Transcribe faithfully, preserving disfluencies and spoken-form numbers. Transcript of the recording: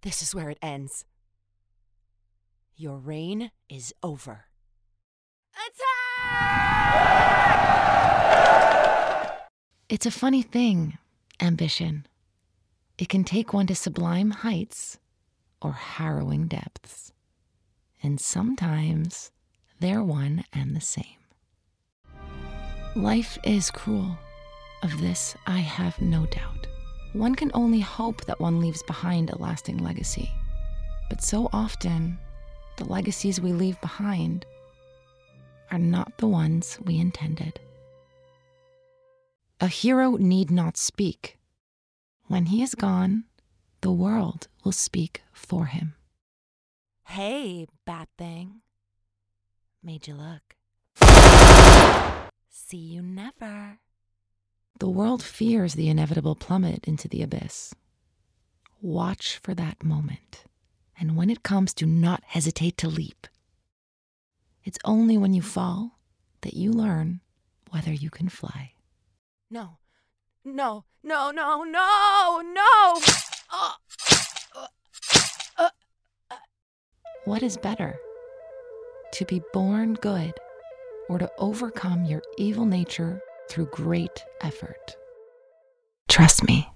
This is where it ends. Your reign is over. Attack! It's a funny thing, ambition. It can take one to sublime heights or harrowing depths. And sometimes they're one and the same. Life is cruel. Of this, I have no doubt. One can only hope that one leaves behind a lasting legacy. But so often, the legacies we leave behind are not the ones we intended. A hero need not speak. When he is gone, the world will speak for him. Hey, Bat Thing. Made you look. See you never. The world fears the inevitable plummet into the abyss. Watch for that moment, and when it comes, do not hesitate to leap. It's only when you fall that you learn whether you can fly. No, no, no, no, no, no! Uh, uh, uh, uh. What is better, to be born good or to overcome your evil nature through great effort? Trust me,